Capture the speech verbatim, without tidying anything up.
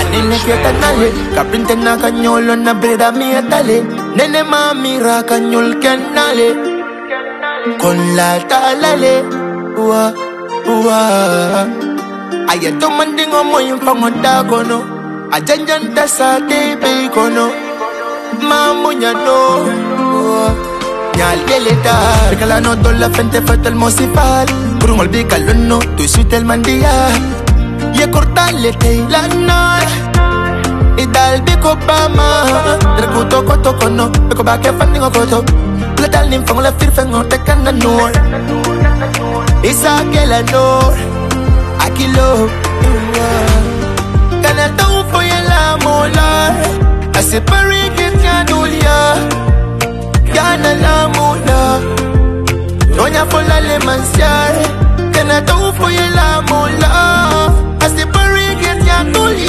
Nene kieta nale, caprinte na cagnolo na breda mia tale. Nene mami ra cagnol canale. Con la talale, ua, ua. Ayato mandingo mo yung pangoda kono. Ajanjan tasa te be kono. Mamunya no, ua. Nyal geleta, regala no do la frente fue el mocifal. Brumol bicalono, tu suite el mandia. Ye cortale te la no. Y dal bico pama, recuto koto kono, beko ba ke fandingo koto. La dal nim fong la fir fengo te kana no. Isa que la no, akilo. Kana tau fo ye la mola, ase pari ke tianulia. Yana la mola, doña fola le manciar. Kana tau fo ye la mola.